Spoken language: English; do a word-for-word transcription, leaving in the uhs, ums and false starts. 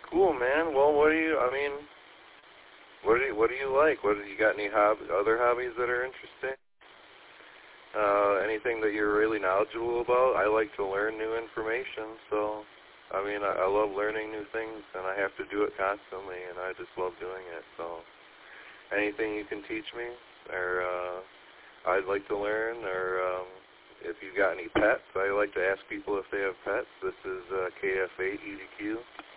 Cool, man. Well, what do you, I mean, what do you, what do you like? What, you got any hob other hobbies that are interesting? Uh, anything that you're really knowledgeable about? I like to learn new information, so, I mean, I, I love learning new things, and I have to do it constantly, and I just love doing it, so anything you can teach me, or uh, I'd like to learn, or um, if you've got any pets, I like to ask people if they have pets. This is uh, K F eight E D Q.